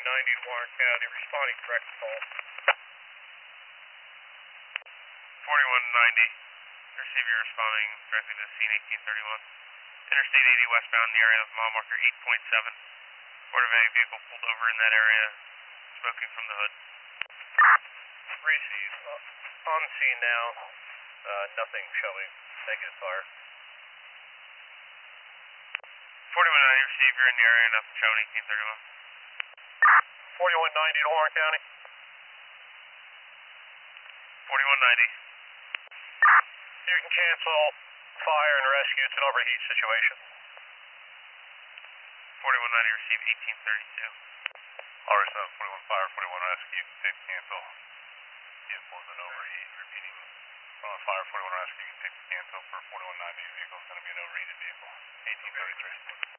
to Warren County, responding direct call. 4190, receive your responding directly to scene 1831. Interstate 80 westbound in the area of mile marker 8.7. Report of a vehicle pulled over in that area, smoking from the hood. Receive. On scene now. Nothing showing. Negative fire. 4190, receive, you're in the area, nothing showing 1831. 4190 to Warren County. 4190. You can cancel fire and rescue. It's an overheat situation. 4190, receive 1832. Alright, 41 fire, 41 rescue, take cancel. Vehicle is an overheat, repeating. Fire, 41 rescue, take cancel for 4190. Vehicle is going to be an overheated vehicle. 1833.